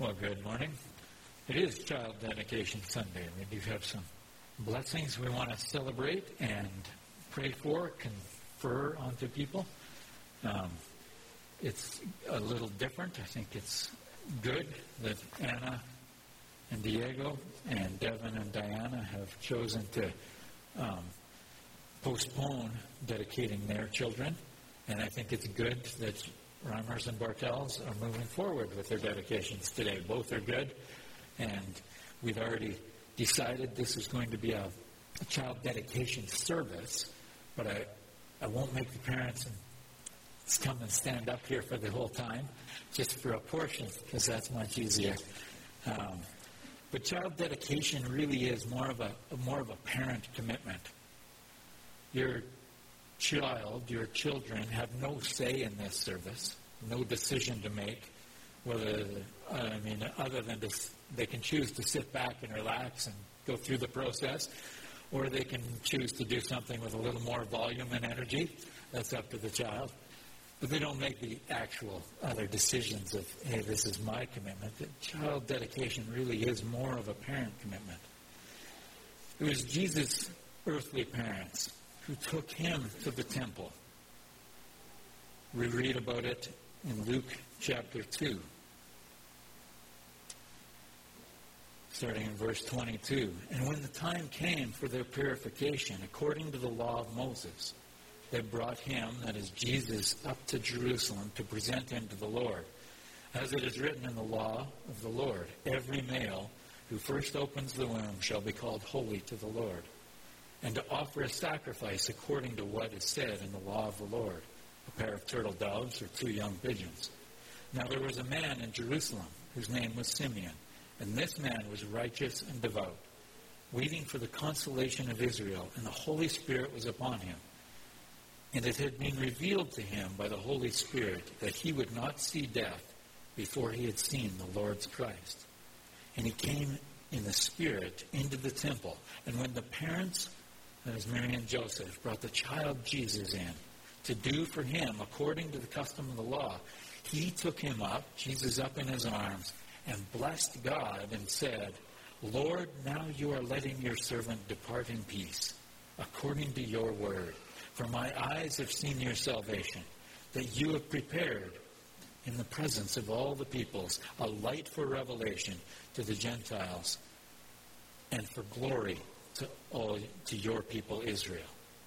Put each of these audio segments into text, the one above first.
Well, good morning. It is Child Dedication Sunday. We do have some blessings we want to celebrate and pray for, confer onto people. It's a little different. I think it's good that Anna and Diego and Devin and Diana have chosen to postpone dedicating their children. And I think it's good that Reimers and Bartels are moving forward with their dedications today. Both are good, and we've already decided this is going to be a child dedication service, but I won't make the parents come and stand up here for the whole time, just for a portion, because that's much easier. But child dedication really is more of a parent commitment. Your children have no say in this service, no decision to make, other than they can choose to sit back and relax and go through the process, or they can choose to do something with a little more volume and energy. That's up to the child. But they don't make the actual other decisions of, hey, this is my commitment. The child dedication really is more of a parent commitment. It was Jesus' earthly parents who took him to the temple. We read about it in Luke chapter 2, starting in verse 22. And when the time came for their purification, according to the law of Moses, they brought him, that is Jesus, up to Jerusalem to present him to the Lord. As it is written in the law of the Lord, every male who first opens the womb shall be called holy to the Lord, and to offer a sacrifice according to what is said in the law of the Lord, a pair of turtle doves or 2 young pigeons. Now there was a man in Jerusalem whose name was Simeon, and this man was righteous and devout, waiting for the consolation of Israel, and the Holy Spirit was upon him. And it had been revealed to him by the Holy Spirit that he would not see death before he had seen the Lord's Christ. And he came in the Spirit into the temple. And when the parents, that is Mary and Joseph, brought the child Jesus in to do for him according to the custom of the law, he took him up, Jesus up in his arms, and blessed God and said, Lord, now you are letting your servant depart in peace, according to your word. For my eyes have seen your salvation, that you have prepared in the presence of all the peoples a light for revelation to the Gentiles and for glory to your people Israel.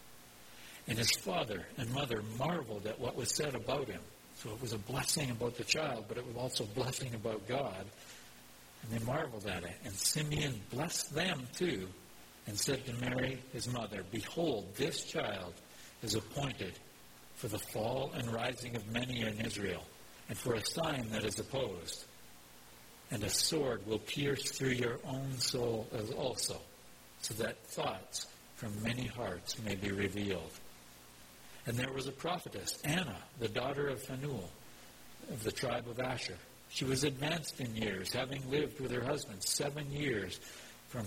And his father and mother marveled at what was said about him. So it was a blessing about the child, but it was also a blessing about God. And they marveled at it. And Simeon blessed them too, and said to Mary, his mother, Behold, this child is appointed for the fall and rising of many in Israel, and for a sign that is opposed. And a sword will pierce through your own soul as also, so that thoughts from many hearts may be revealed. And there was a prophetess, Anna, the daughter of Phanuel, of the tribe of Asher. She was advanced in years, having lived with her husband 7 years from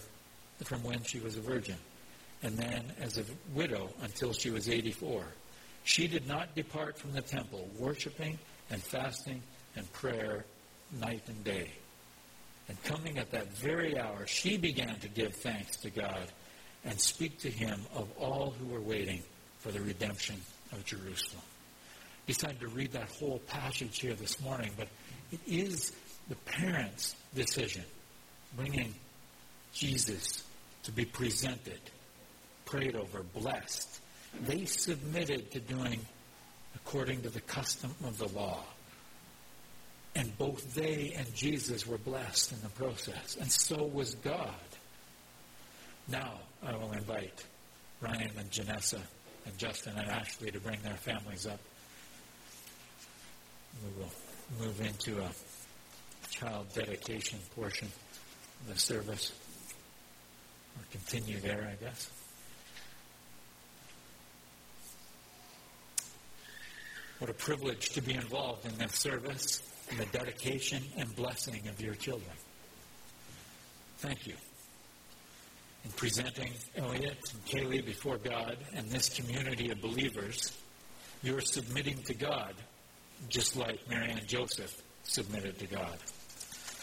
when she was a virgin, and then as a widow until she was 84. She did not depart from the temple, worshiping and fasting and prayer night and day. And coming at that very hour, she began to give thanks to God and speak to him of all who were waiting for the redemption of Jerusalem. Decided to read that whole passage here this morning, but it is the parents' decision, bringing Jesus to be presented, prayed over, blessed. They submitted to doing according to the custom of the law. And both they and Jesus were blessed in the process. And so was God. Now I will invite Ryan and Janessa and Justin and Ashley to bring their families up. We will move into a child dedication portion of the service. Or continue there, I guess. What a privilege to be involved in this service, in the dedication and blessing of your children. Thank you. In presenting Elliot and Kaylee before God and this community of believers, you're submitting to God, just like Mary and Joseph submitted to God.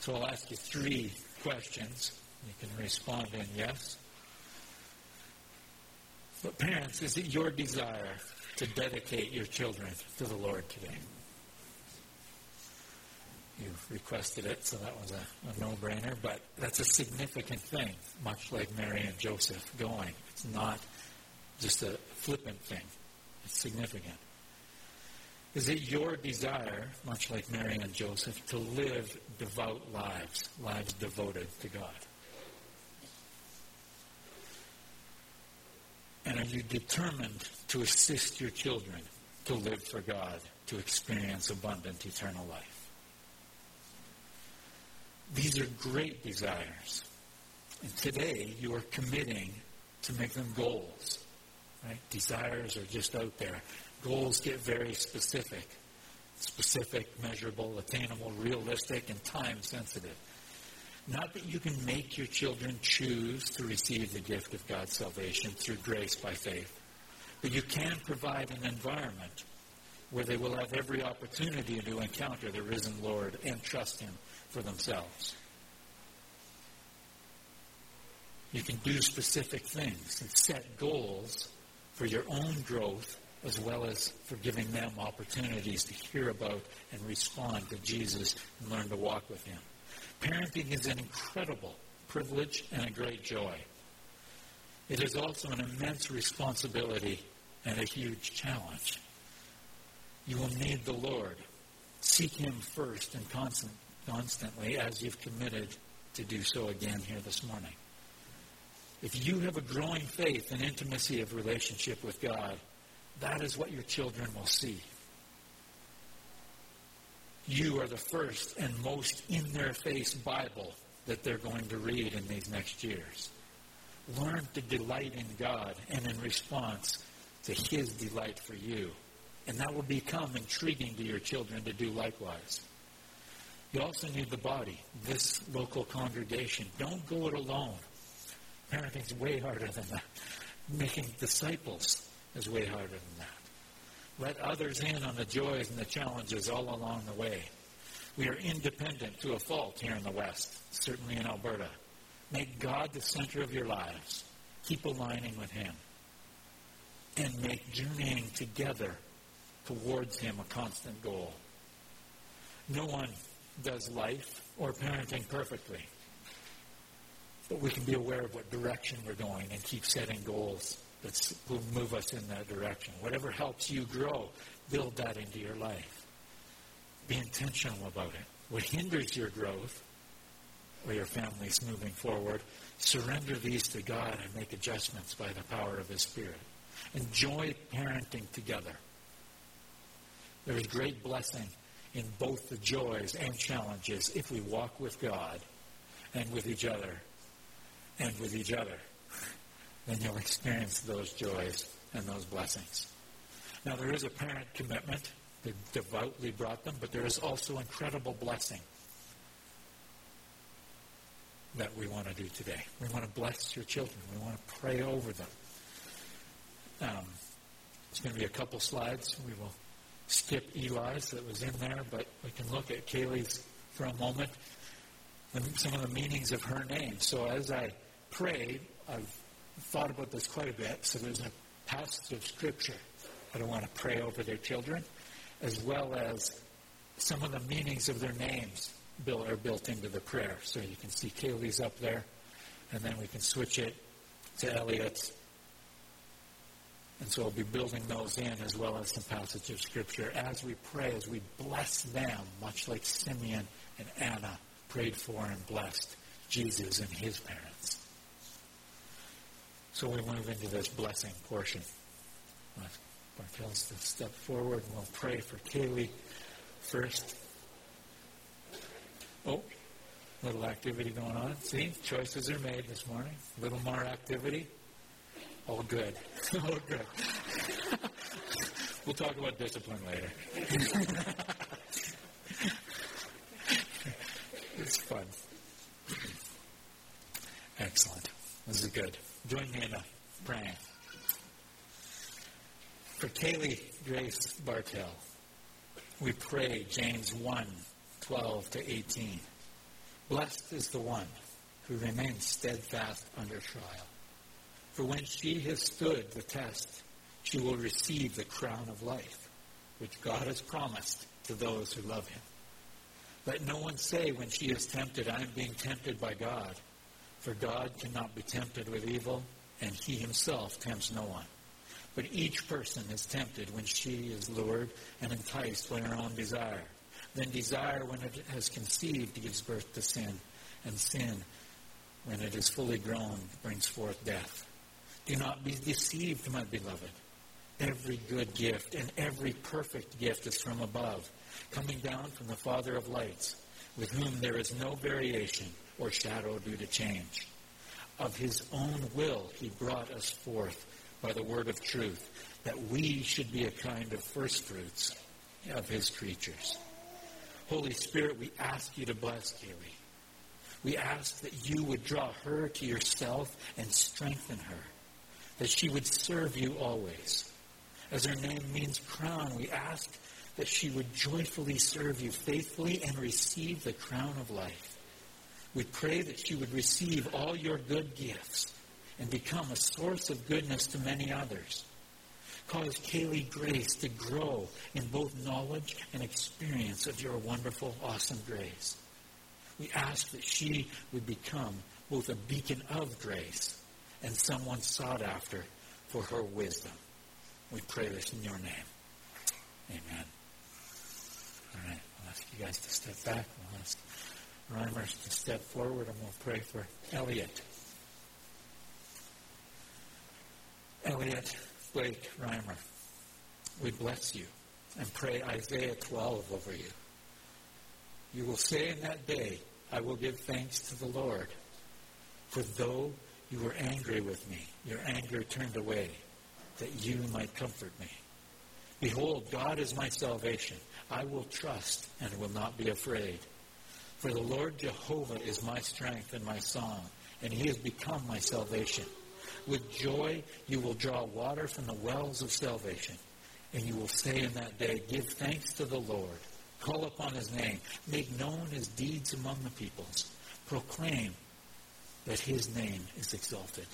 So I'll ask you 3 questions. You can respond in yes. But parents, is it your desire to dedicate your children to the Lord today? You requested it, so that was a no-brainer, but that's a significant thing, much like Mary and Joseph going. It's not just a flippant thing. It's significant. Is it your desire, much like Mary and Joseph, to live devout lives, lives devoted to God? And are you determined to assist your children to live for God, to experience abundant eternal life? These are great desires. And today you are committing to make them goals. Right? Desires are just out there. Goals get very specific. Specific, measurable, attainable, realistic, and time-sensitive. Not that you can make your children choose to receive the gift of God's salvation through grace by faith, but you can provide an environment where they will have every opportunity to encounter the risen Lord and trust Him for themselves. You can do specific things and set goals for your own growth as well as for giving them opportunities to hear about and respond to Jesus and learn to walk with Him. Parenting is an incredible privilege and a great joy. It is also an immense responsibility and a huge challenge. You will need the Lord. Seek Him first and constantly as you've committed to do so again here this morning. If you have a growing faith and intimacy of relationship with God, that is what your children will see. You are the first and most in-their-face Bible that they're going to read in these next years. Learn to delight in God and in response to His delight for you. And that will become intriguing to your children to do likewise. You also need the body, this local congregation. Don't go it alone. Parenting's way harder than that. Making disciples is way harder than that. Let others in on the joys and the challenges all along the way. We are independent to a fault here in the West, certainly in Alberta. Make God the center of your lives. Keep aligning with Him. And make journeying together towards Him a constant goal. No one does life or parenting perfectly. But we can be aware of what direction we're going and keep setting goals that will move us in that direction. Whatever helps you grow, build that into your life. Be intentional about it. What hinders your growth or your family's moving forward, surrender these to God and make adjustments by the power of His Spirit. Enjoy parenting together. There is great blessing in both the joys and challenges if we walk with God and with each other and with each other. Then you'll experience those joys and those blessings. Now, there is a parent commitment that devoutly brought them, but there is also incredible blessing that we want to do today. We want to bless your children. We want to pray over them. It's going to be a couple slides. We will skip Eli's that was in there, but we can look at Kaylee's for a moment and some of the meanings of her name. So as I prayed, I've thought about this quite a bit. So there's a passage of Scripture that I want to pray over their children, as well as some of the meanings of their names are built into the prayer. So you can see Kaylee's up there, and then we can switch it to Elliot's. And so I'll be building those in as well as some passage of Scripture as we pray, as we bless them, much like Simeon and Anna prayed for and blessed Jesus and his parents. So we move into this blessing portion. Bartels to step forward and we'll pray for Kaylee first. Oh, little activity going on. See, choices are made this morning. A little more activity. All good. All good. We'll talk about discipline later. It's fun. Excellent. This is good. Join me in praying. For Kaylee Grace Bartel, we pray James 1:12-18. Blessed is the one who remains steadfast under trial. For when she has stood the test, she will receive the crown of life, which God has promised to those who love him. Let no one say when she is tempted, I am being tempted by God. For God cannot be tempted with evil, and he himself tempts no one. But each person is tempted when she is lured and enticed by her own desire. Then desire, when it has conceived, gives birth to sin. And sin, when it is fully grown, brings forth death. Do not be deceived, my beloved. Every good gift and every perfect gift is from above, coming down from the Father of lights, with whom there is no variation or shadow due to change. Of his own will he brought us forth by the word of truth, that we should be a kind of firstfruits of his creatures. Holy Spirit, we ask you to bless Kaylee. We ask that you would draw her to yourself and strengthen her, that she would serve you always. As her name means crown, we ask that she would joyfully serve you faithfully and receive the crown of life. We pray that she would receive all your good gifts and become a source of goodness to many others. Cause Kaylee Grace to grow in both knowledge and experience of your wonderful, awesome grace. We ask that she would become both a beacon of grace and someone sought after for her wisdom. We pray this in your name. Amen. All right, I'll ask you guys to step back. We'll ask Reimer to step forward, and we'll pray for Elliot. Elliot Blake Reimer, we bless you and pray Isaiah 12 over you. You will say in that day, I will give thanks to the Lord. For though you were angry with me, your anger turned away, that you might comfort me. Behold, God is my salvation. I will trust and will not be afraid. For the Lord Jehovah is my strength and my song, and he has become my salvation. With joy you will draw water from the wells of salvation, and you will say in that day, give thanks to the Lord. Call upon his name. Make known his deeds among the peoples. Proclaim that his name is exalted.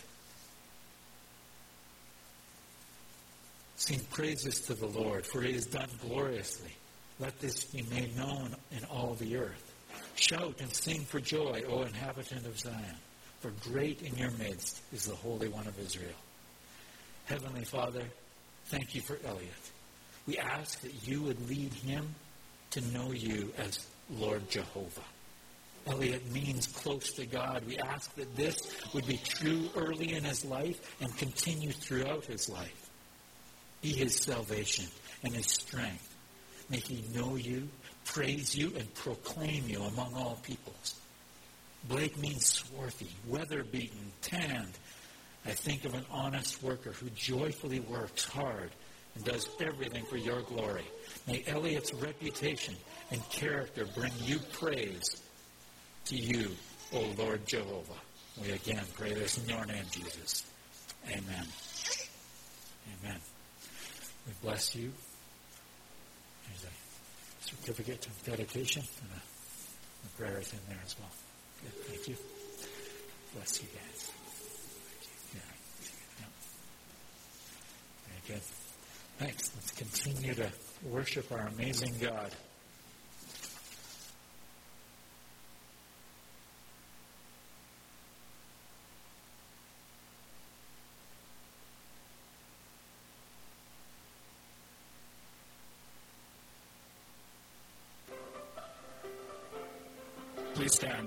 Sing praises to the Lord, for he has done gloriously. Let this be made known in all the earth. Shout and sing for joy, O inhabitant of Zion, for great in your midst is the Holy One of Israel. Heavenly Father, thank you for Elliot. We ask that you would lead him to know you as Lord Jehovah. Elliot means close to God. We ask that this would be true early in his life and continue throughout his life. Be his salvation and his strength. May he know you, praise you, and proclaim you among all peoples. Blake means swarthy, weather-beaten, tanned. I think of an honest worker who joyfully works hard and does everything for your glory. May Elliot's reputation and character bring you praise to you, O Lord Jehovah. We again pray this in your name, Jesus. Amen. Amen. We bless you. There's a certificate of dedication, and the prayer is in there as well. Good. Thank you. Bless you guys. Thank you. Yeah. Very good. Thanks. Let's continue to worship our amazing God. Please stand.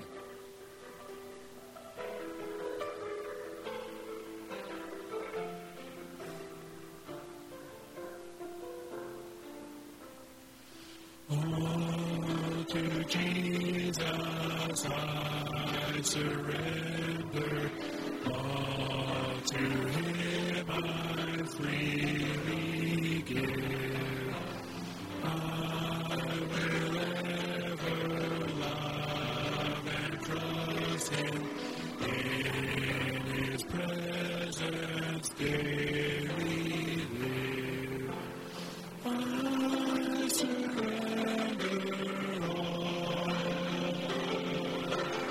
Oh, to Jesus I surrender. All to him I freely give. I will ever love and trust him in his presence daily live. I surrender all.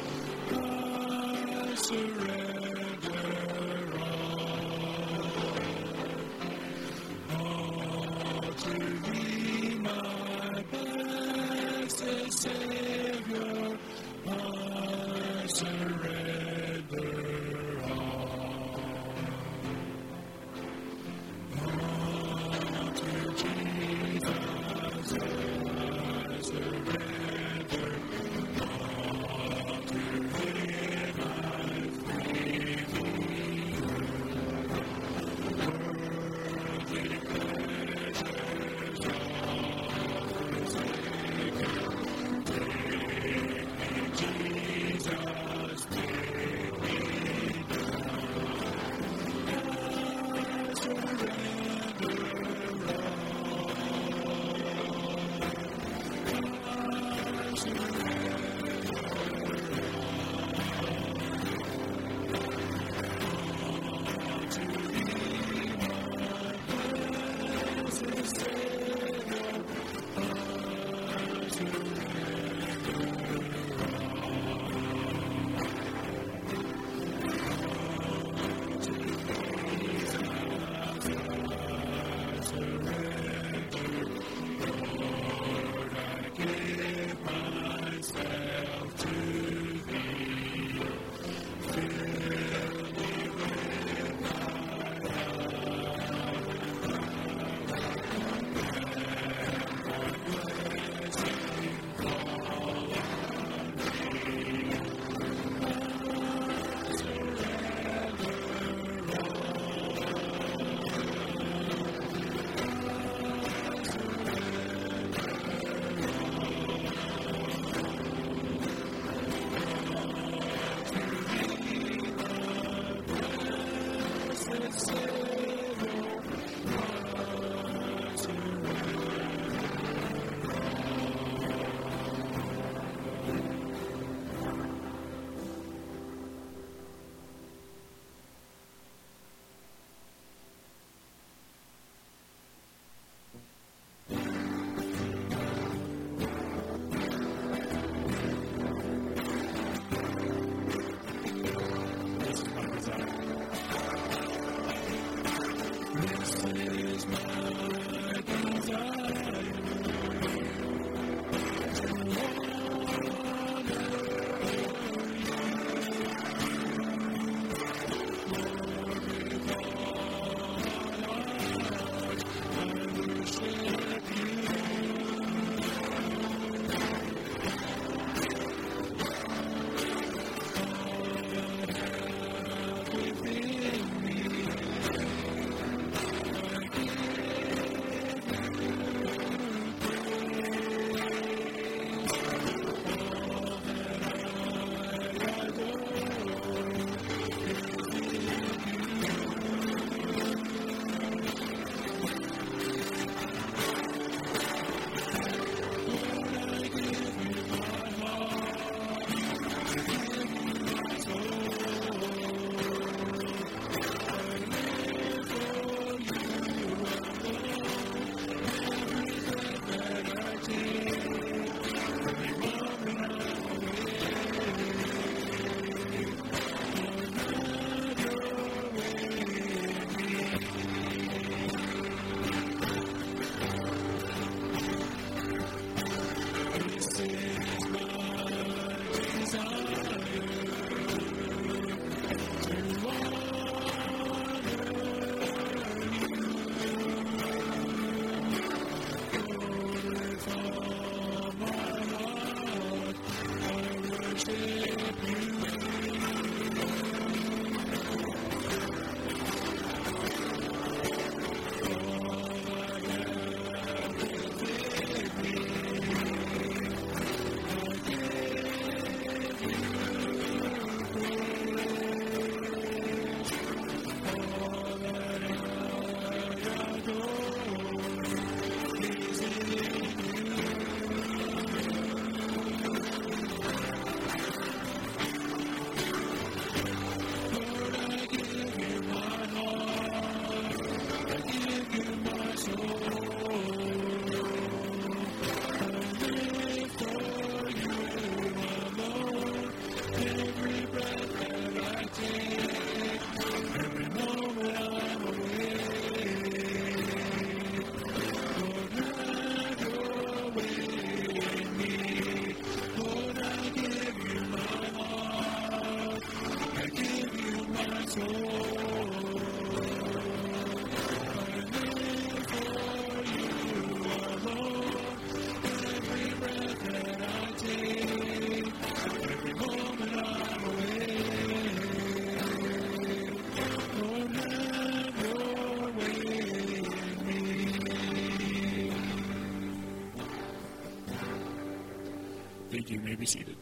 League. You may be seated.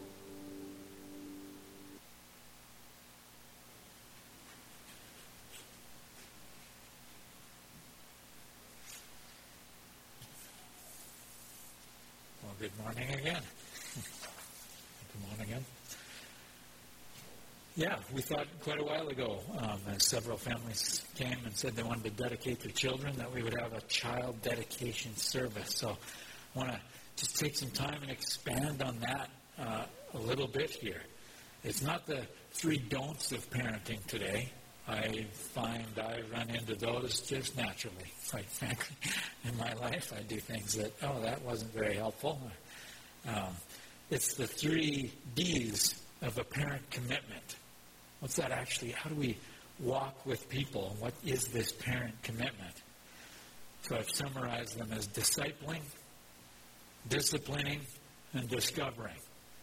Well, good morning again. Good morning again. Yeah, we thought quite a while ago, as several families came and said they wanted to dedicate their children, that we would have a child dedication service. So I want to just take some time and expand on that a little bit here. It's not the 3 don'ts of parenting today. I find I run into those just naturally, quite frankly. In my life, I do things that, that wasn't very helpful. It's the 3 D's of a parent commitment. What's that actually? How do we walk with people? What is this parent commitment? So I've summarized them as discipling, disciplining, and discovering.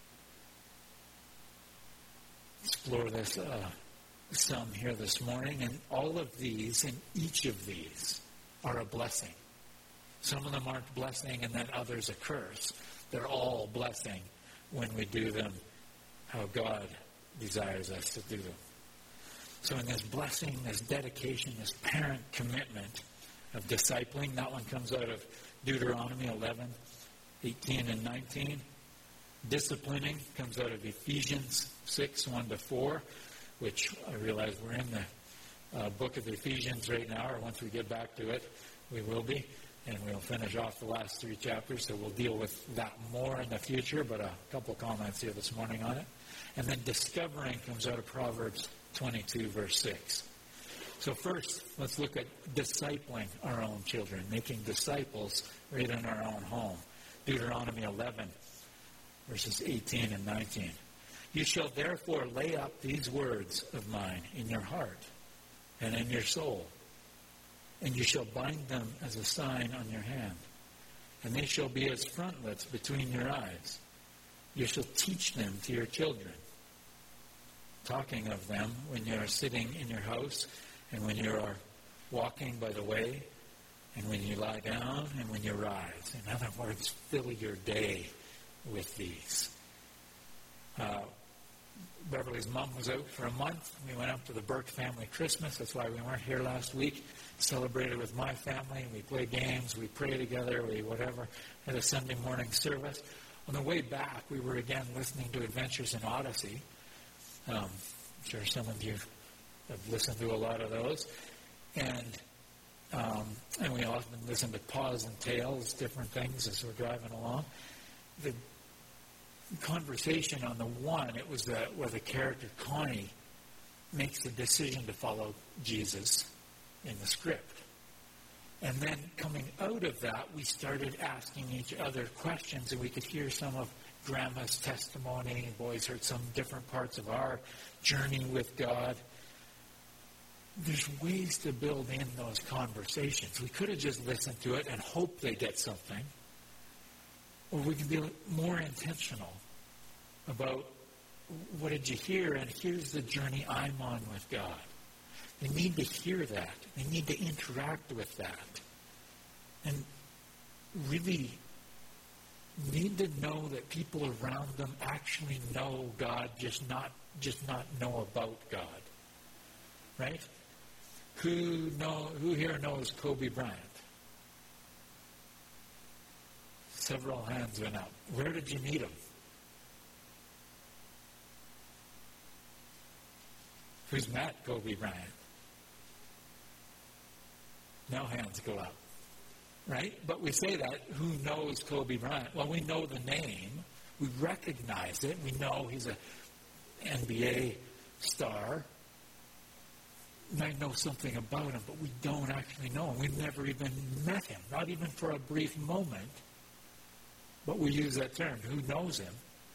Explore this some here this morning, and all of these and each of these are a blessing. Some of them aren't blessing and then others a curse. They're all blessing when we do them how God desires us to do them. So in this blessing, this dedication, this parent commitment of discipling, that one comes out of Deuteronomy 11, 18 and 19. Disciplining comes out of Ephesians 6, 1-4, which I realize we're in the book of Ephesians right now, or once we get back to it, we will be. And we'll finish off the last 3 chapters, so we'll deal with that more in the future, but a couple comments here this morning on it. And then discovering comes out of Proverbs 22, verse 6. So first, let's look at discipling our own children, making disciples right in our own home. Deuteronomy 11, verses 18 and 19. You shall therefore lay up these words of mine in your heart and in your soul, and you shall bind them as a sign on your hand, and they shall be as frontlets between your eyes. You shall teach them to your children, talking of them when you are sitting in your house, and when you are walking by the way, and when you lie down, and when you rise. In other words, fill your day with these. Beverly's mom was out for a month. We went up to the Burke family Christmas. That's why we weren't here last week. Celebrated with my family. We played games. We prayed together. We whatever. Had a Sunday morning service. On the way back, we were again listening to Adventures in Odyssey. I'm sure some of you have listened to a lot of those. And we often listen to Paws and Tales, different things as we're driving along. The conversation on the one, it was where the character Connie makes the decision to follow Jesus in the script. And then coming out of that, we started asking each other questions, and we could hear some of Grandma's testimony. Boys heard some different parts of our journey with God. There's ways to build in those conversations. We could have just listened to it and hoped they get something. Or we can be more intentional about what did you hear, and here's the journey I'm on with God. They need to hear that. They need to interact with that. And really need to know that people around them actually know God, just not know about God. Right? Who here knows Kobe Bryant? Several hands went up. Where did you meet him? Who's met Kobe Bryant? No hands go up. Right? But we say that, who knows Kobe Bryant? Well, we know the name. We recognize it. We know he's an NBA star. We might know something about him, but we don't actually know him. We've never even met him, not even for a brief moment. But we use that term, who knows him.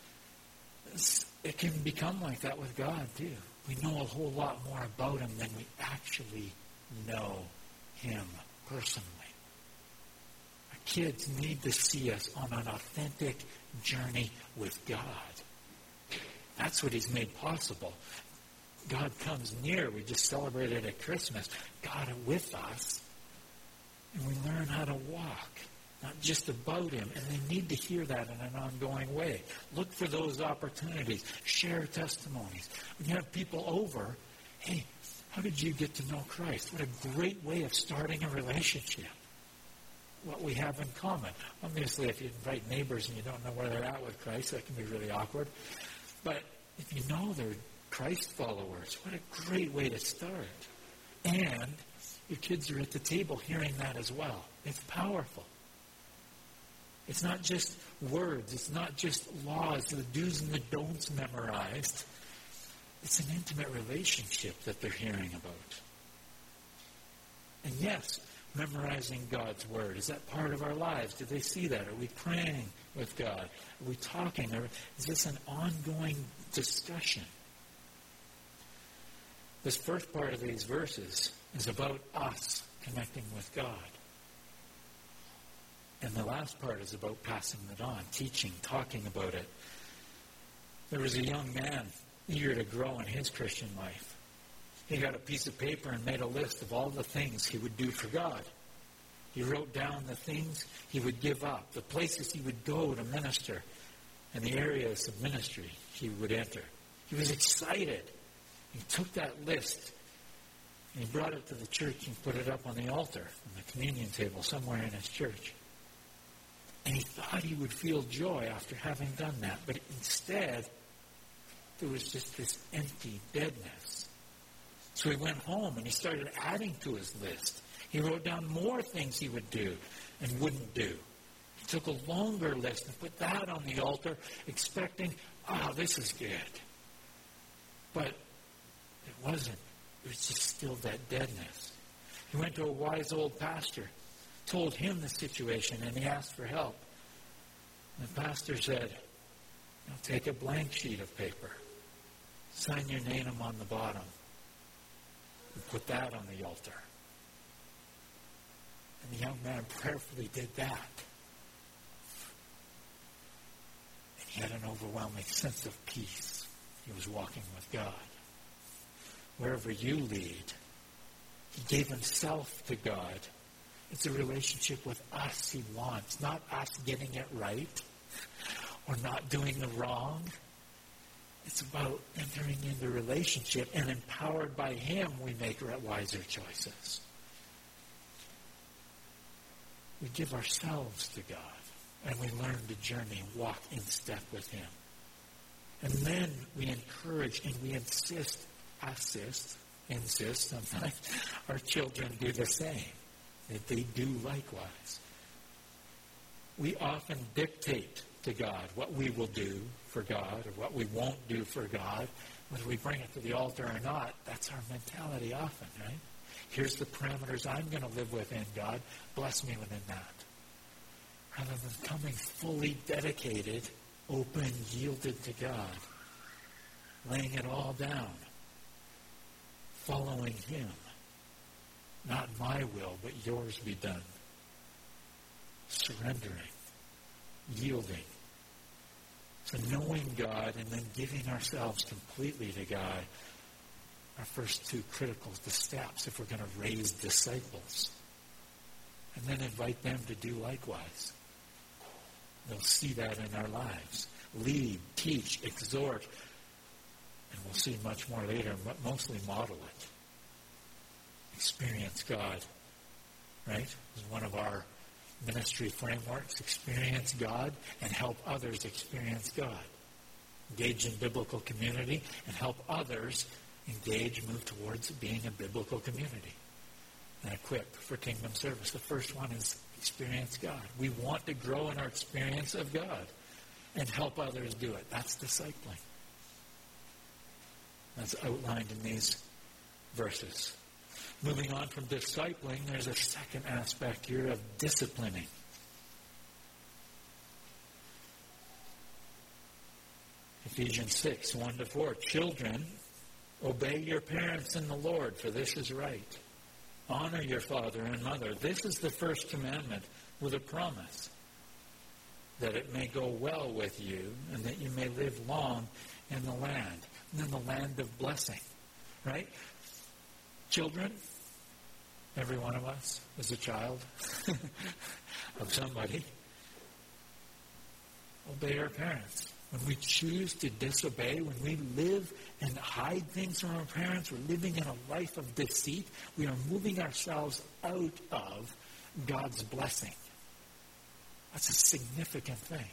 It can become like that with God, too. We know a whole lot more about him than we actually know him personally. Our kids need to see us on an authentic journey with God. That's what he's made possible. God comes near. We just celebrated at Christmas. God with us. And we learn how to walk. not just about him. And they need to hear that in an ongoing way. Look for those opportunities. Share testimonies. When you have people over, hey, how did you get to know Christ? What a great way of starting a relationship. What we have in common. Obviously, if you invite neighbors and you don't know where they're at with Christ, that can be really awkward. But if you know they're Christ followers, what a great way to start. And your kids are at the table hearing that as well. It's powerful. It's not just words. It's not just laws, the do's and the don'ts memorized. It's an intimate relationship that they're hearing about. And yes, memorizing God's Word. Is that part of our lives? Do they see that? Are we praying with God? Are we talking? Or is this an ongoing discussion? This first part of these verses is about us connecting with God. And the last part is about passing it on, teaching, talking about it. There was a young man eager to grow in his Christian life. He got a piece of paper and made a list of all the things he would do for God. He wrote down the things he would give up, the places he would go to minister, and the areas of ministry he would enter. He was excited. He took that list and he brought it to the church and put it up on the altar, on the communion table, somewhere in his church. And he thought he would feel joy after having done that. But instead, there was just this empty deadness. So he went home and he started adding to his list. He wrote down more things he would do and wouldn't do. He took a longer list and put that on the altar, expecting, this is good. But it wasn't. It was just still that deadness. He went to a wise old pastor, told him the situation, and he asked for help. And the pastor said, take a blank sheet of paper, sign your name on the bottom, and put that on the altar. And the young man prayerfully did that. And he had an overwhelming sense of peace. He was walking with God. Wherever you lead, he gave himself to God. It's a relationship with us he wants, not us getting it right or not doing the wrong. It's about entering into relationship, and empowered by him, we make wiser choices. We give ourselves to God, and we learn to journey and walk in step with him. And then we encourage and we insist sometimes our children do the same, that they do likewise. We often dictate to God what we will do for God or what we won't do for God. Whether we bring it to the altar or not, that's our mentality often, right? Here's the parameters I'm going to live within, God. Bless me within that. Rather than coming fully dedicated, open, yielded to God, laying it all down, following him. Not my will, but yours be done. Surrendering, yielding. So knowing God and then giving ourselves completely to God are first two critical steps if we're going to raise disciples. And then invite them to do likewise. They'll see that in our lives. Lead, teach, exhort, and we'll see much more later, but mostly model it. Experience God, right? Is one of our ministry frameworks. Experience God and help others experience God. Engage in biblical community and help others move towards being a biblical community. And equip for kingdom service. The first one is experience God. We want to grow in our experience of God and help others do it. That's discipling. That's outlined in these verses. Moving on from discipling, there's a second aspect here of disciplining. Ephesians 6, 1-4. Children, obey your parents in the Lord, for this is right. Honor your father and mother. This is the first commandment with a promise, that it may go well with you and that you may live long in the land. And in the land of blessing, right? Children, Every one of us is a child of somebody. Obey our parents. When we choose to disobey, when we live and hide things from our parents, we're living in a life of deceit. We are moving ourselves out of God's blessing. That's a significant thing.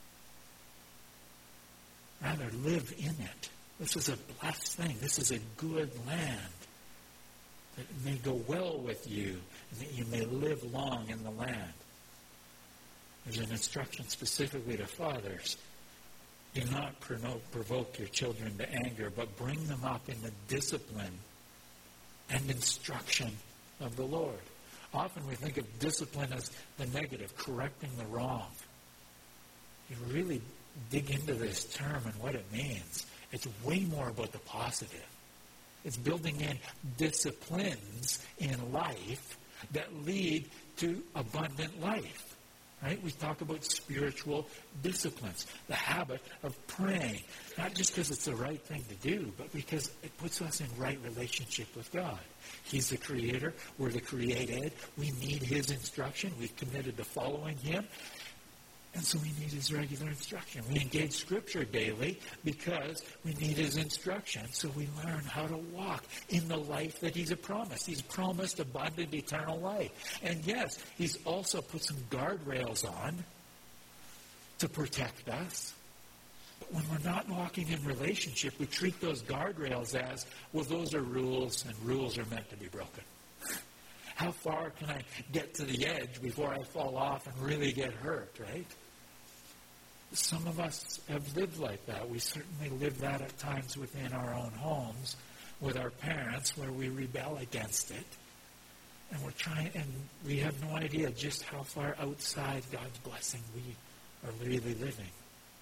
Rather, live in it. This is a blessed thing. This is a good land. That it may go well with you, and that you may live long in the land. There's an instruction specifically to fathers. Do not provoke your children to anger, but bring them up in the discipline and instruction of the Lord. Often we think of discipline as the negative, correcting the wrong. You really dig into this term and what it means. It's way more about the positive. It's building in disciplines in life that lead to abundant life. Right? We talk about spiritual disciplines, the habit of praying, not just because it's the right thing to do, but because it puts us in right relationship with God. He's the creator. We're the created. We need his instruction. We've committed to following him. And so we need his regular instruction. We engage Scripture daily because we need his instruction. So we learn how to walk in the life that he's promised. He's promised abundant eternal life. And yes, he's also put some guardrails on to protect us. But when we're not walking in relationship, we treat those guardrails as, well, those are rules, and rules are meant to be broken. How far can I get to the edge before I fall off and really get hurt, right? Some of us have lived like that. We certainly live that at times within our own homes with our parents where we rebel against it. And we have no idea just how far outside God's blessing we are really living.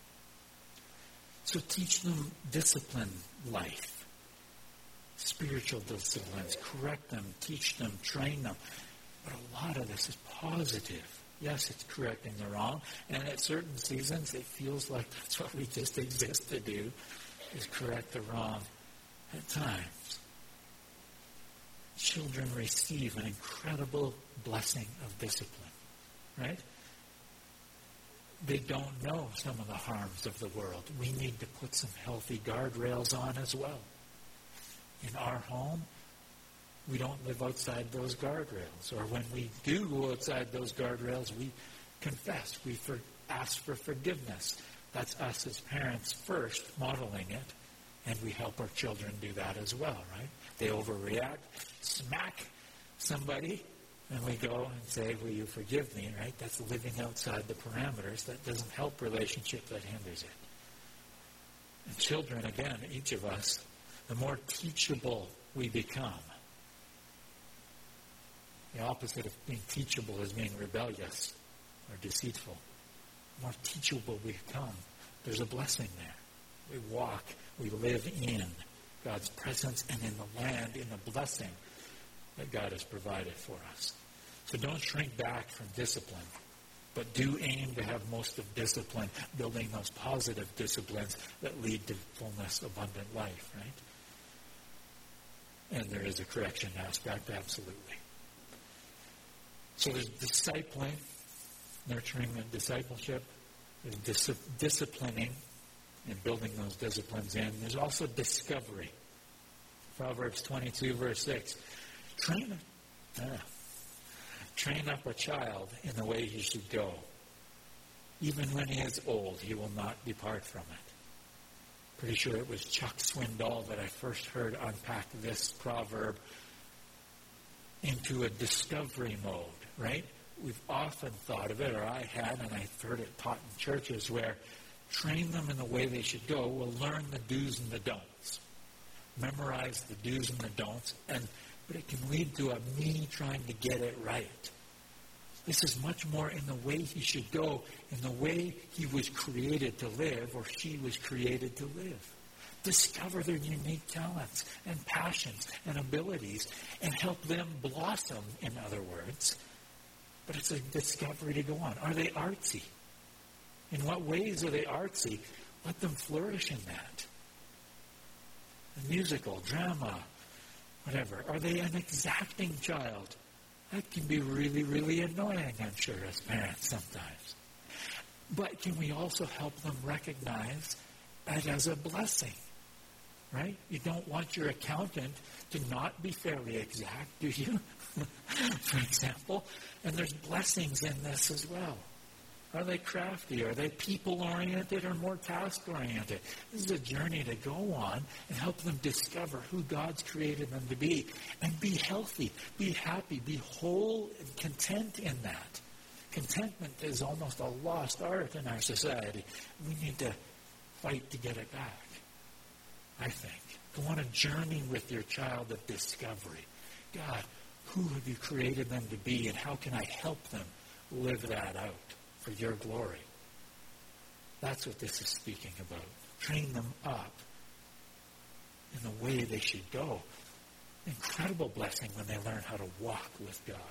So teach them discipline life. Spiritual disciplines. Correct them, teach them, train them. But a lot of this is positive. Yes, it's correcting the wrong. And at certain seasons, it feels like that's what we just exist to do, is correct the wrong at times. Children receive an incredible blessing of discipline, right? They don't know some of the harms of the world. We need to put some healthy guardrails on as well. In our home, we don't live outside those guardrails. Or when we do go outside those guardrails, we confess. We ask for forgiveness. That's us as parents first modeling it. And we help our children do that as well, right? They overreact, smack somebody, and we go and say, will you forgive me, right? That's living outside the parameters. That doesn't help relationship, that hinders it. And children, again, each of us, the more teachable we become. The opposite of being teachable is being rebellious or deceitful. The more teachable we become, there's a blessing there. We walk, we live in God's presence and in the land, in the blessing that God has provided for us. So don't shrink back from discipline, but do aim to have most of discipline, building those positive disciplines that lead to fullness, abundant life, right? And there is a correction aspect, absolutely. So there's discipling, nurturing and discipleship. There's disciplining and building those disciplines in. There's also discovery. Proverbs 22, verse 6. Train up a child in the way he should go. Even when he is old, he will not depart from it. Pretty sure it was Chuck Swindoll that I first heard unpack this proverb into a discovery mode, right? We've often thought of it, or I had, and I've heard it taught in churches, where train them in the way they should go. We'll learn the do's and the don'ts. Memorize the do's and the don'ts, but it can lead to me trying to get it right. This is much more in the way he should go, in the way he was created to live, or she was created to live. Discover their unique talents and passions and abilities and help them blossom, in other words. But it's a discovery to go on. Are they artsy? In what ways are they artsy? Let them flourish in that. A musical, drama, whatever. Are they an exacting child? That can be really, really annoying, I'm sure, as parents sometimes. But can we also help them recognize it as a blessing? Right? You don't want your accountant to not be fairly exact, do you? For example. And there's blessings in this as well. Are they crafty? Are they people-oriented or more task-oriented? This is a journey to go on and help them discover who God's created them to be and be healthy, be happy, be whole and content in that. Contentment is almost a lost art in our society. We need to fight to get it back, I think. Go on a journey with your child of discovery. God, who have you created them to be, and how can I help them live that out for your glory? That's what this is speaking about. Train them up in the way they should go. Incredible blessing when they learn how to walk with God.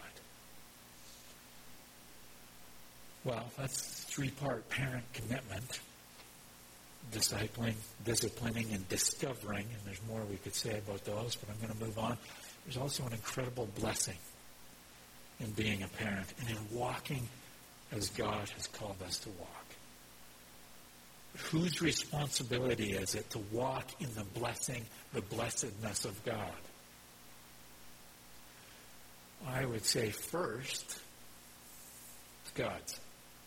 Well, that's three-part parent commitment. Discipling, disciplining, and discovering. And there's more we could say about those, but I'm going to move on. There's also an incredible blessing in being a parent and in walking as God has called us to walk. Whose responsibility is it to walk in the blessing, the blessedness of God? I would say first, it's God's.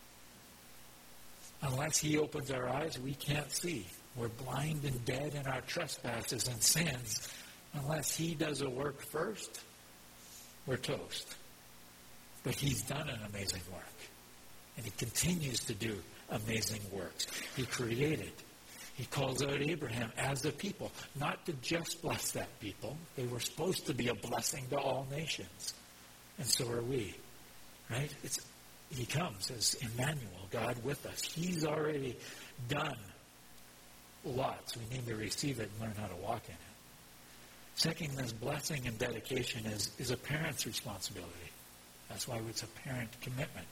Unless He opens our eyes, we can't see. We're blind and dead in our trespasses and sins. Unless He does a work first, we're toast. But He's done an amazing work. And He continues to do amazing works. He created. He calls out Abraham as a people, not to just bless that people. They were supposed to be a blessing to all nations. And so are we. Right? He comes as Emmanuel, God with us. He's already done lots. We need to receive it and learn how to walk in it. Second, this blessing and dedication is a parent's responsibility. That's why it's a parent commitment.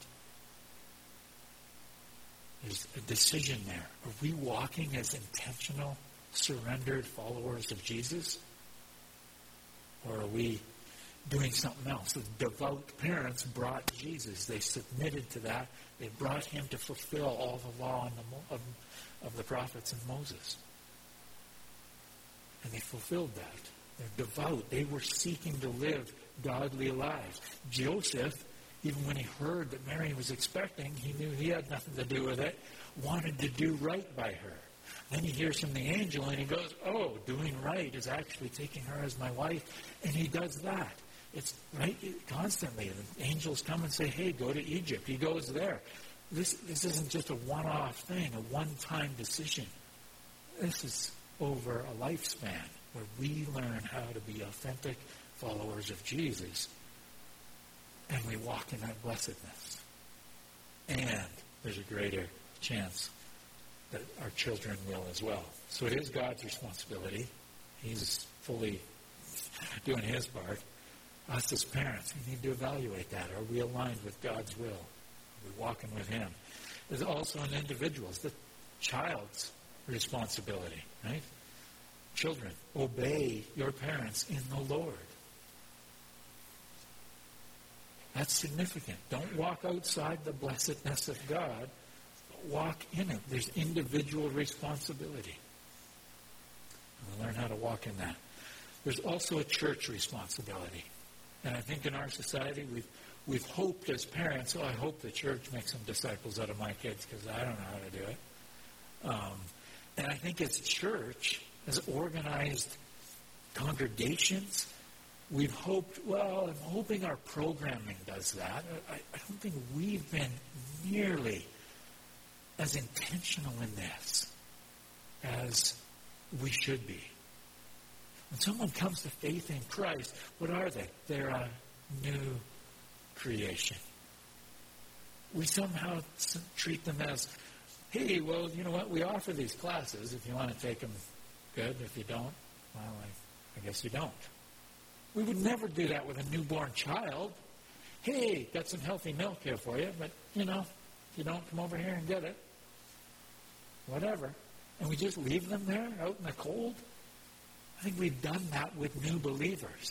There's a decision there. Are we walking as intentional, surrendered followers of Jesus? Or are we doing something else? The devout parents brought Jesus. They submitted to that. They brought Him to fulfill all the law of the prophets and Moses. And they fulfilled that. They're devout. They were seeking to live godly lives. Joseph, even when he heard that Mary was expecting, he knew he had nothing to do with it, wanted to do right by her. Then he hears from the angel and he goes, oh, doing right is actually taking her as my wife. And he does that. It's right constantly. The angels come and say, hey, go to Egypt. He goes there. This isn't just a one-off thing, a one-time decision. This is over a lifespan where we learn how to be authentic followers of Jesus, and we walk in that blessedness. And there's a greater chance that our children will as well. So it is God's responsibility. He's fully doing His part. Us as parents, we need to evaluate that. Are we aligned with God's will? Are we walking with Him? There's also an individual's, the child's responsibility, right? Children, obey your parents in the Lord. That's significant. Don't walk outside the blessedness of God, but walk in it. There's individual responsibility. And we'll learn how to walk in that. There's also a church responsibility. And I think in our society, we've hoped as parents, I hope the church makes some disciples out of my kids because I don't know how to do it. And I think as church, as organized congregations, we've hoped, I'm hoping our programming does that. I don't think we've been nearly as intentional in this as we should be. When someone comes to faith in Christ, what are they? They're a new creation. We somehow treat them as, hey, well, you know what? We offer these classes. If you want to take them, good. If you don't, well, I guess you don't. We would never do that with a newborn child. Hey, got some healthy milk here for you, but, if you don't, come over here and get it. Whatever. And we just leave them there out in the cold. I think we've done that with new believers.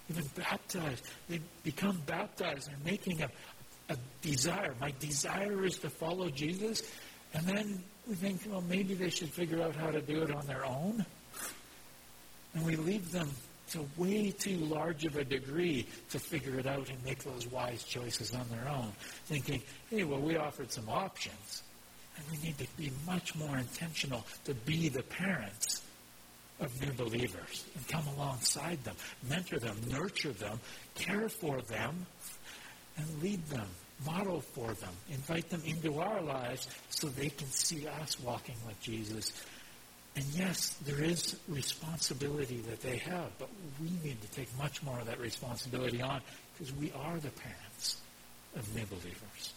even baptized. They become baptized and making a desire. My desire is to follow Jesus. And then we think, well, maybe they should figure out how to do it on their own. And we leave them to way too large of a degree to figure it out and make those wise choices on their own, thinking, hey, well, we offered some options. And we need to be much more intentional to be the parents of new believers and come alongside them, mentor them, nurture them, care for them, and lead them, model for them, invite them into our lives so they can see us walking like Jesus. And yes, there is responsibility that they have, but we need to take much more of that responsibility on because we are the parents of new believers.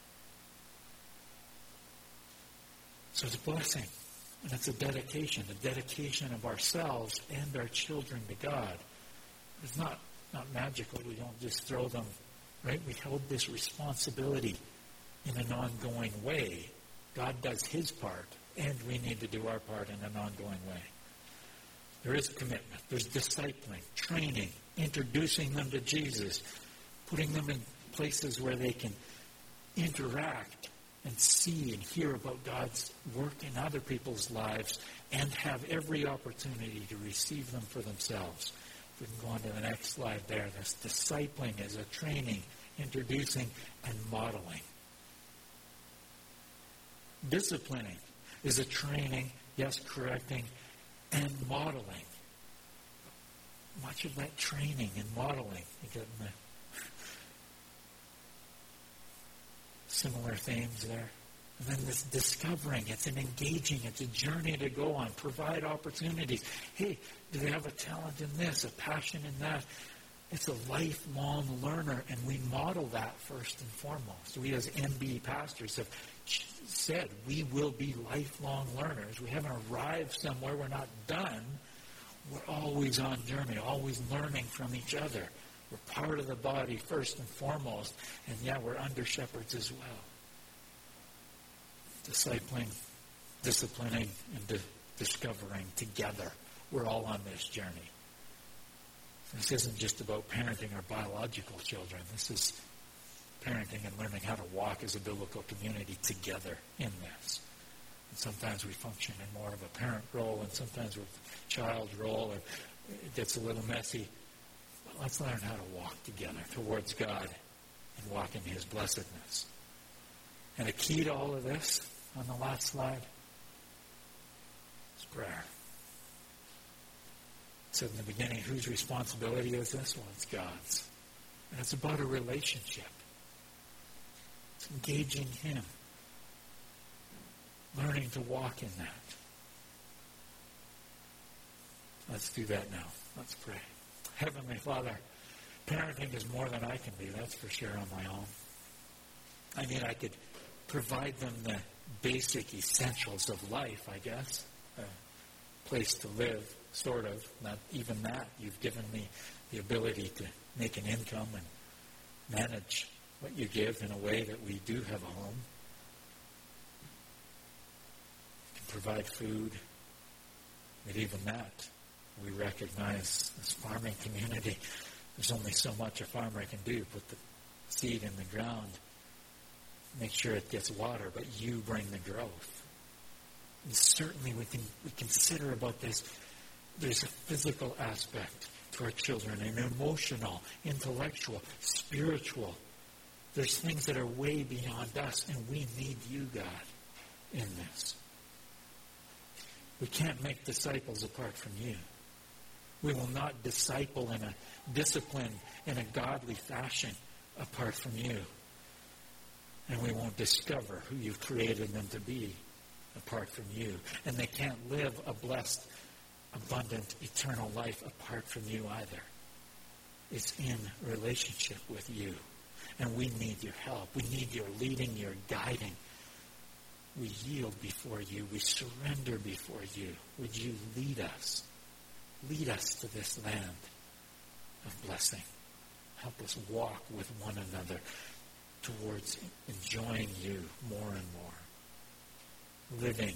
So it's a blessing, and it's a dedication of ourselves and our children to God. It's not magical. We don't just throw them, right? We hold this responsibility in an ongoing way. God does his part, and we need to do our part in an ongoing way. There is commitment. There's discipling, training, introducing them to Jesus, putting them in places where they can interact and see and hear about God's work in other people's lives and have every opportunity to receive them for themselves. We can go on to the next slide there. This discipling is a training, introducing, and modeling. Disciplining is a training, yes, correcting, and modeling. Much of that training and modeling, you get in the similar themes there. And then this discovering, it's an engaging, it's a journey to go on, provide opportunities. Hey, do they have a talent in this, a passion in that? It's a lifelong learner, and we model that first and foremost. We as MB pastors have said we will be lifelong learners. We haven't arrived somewhere. We're not done. We're always on journey, always learning from each other. We're part of the body first and foremost, and yeah, we're under shepherds as well. Discipling, disciplining, and discovering together. We're all on this journey. This isn't just about parenting our biological children. This is parenting and learning how to walk as a biblical community together in this. And sometimes we function in more of a parent role, and sometimes with a child role, and it gets a little messy. But let's learn how to walk together towards God and walk in his blessedness. And a key to all of this, on the last slide, is prayer. I said in the beginning, whose responsibility is this? Well, it's God's. And it's about a relationship. It's engaging him. Learning to walk in that. Let's do that now. Let's pray. Heavenly Father, parenting is more than I can be, that's for sure, on my own. I mean, I could provide them the basic essentials of life, I guess. A place to live, sort of. Not even that. You've given me the ability to make an income and manage what you give in a way that we do have a home. You can provide food. But even that, we recognize this farming community, there's only so much a farmer can do. Put the seed in the ground, make sure it gets water, but you bring the growth. And certainly we consider about this. There's a physical aspect to our children, an emotional, intellectual, spiritual. There's things that are way beyond us, and we need you, God, in this. We can't make disciples apart from you. We will not disciple in a discipline, in a godly fashion apart from you. And we won't discover who you've created them to be apart from you. And they can't live a blessed, abundant, eternal life apart from you either. It's in relationship with you. And we need your help. We need your leading, your guiding. We yield before you. We surrender before you. Would you lead us? Lead us to this land of blessing. Help us walk with one another towards enjoying you more and more. Living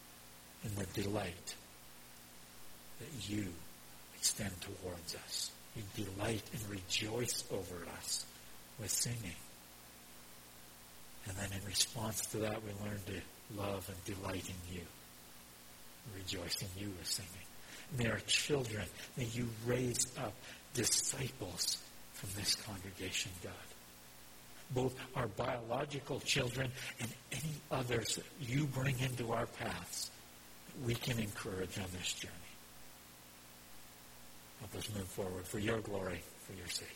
in the delight that you extend towards us. You delight and rejoice over us with singing. And then in response to that, we learn to love and delight in you. Rejoice in you with singing. May our children, may you raise up disciples from this congregation, God. Both our biological children and any others that you bring into our paths that we can encourage on this journey. Help us move forward for your glory, for your sake.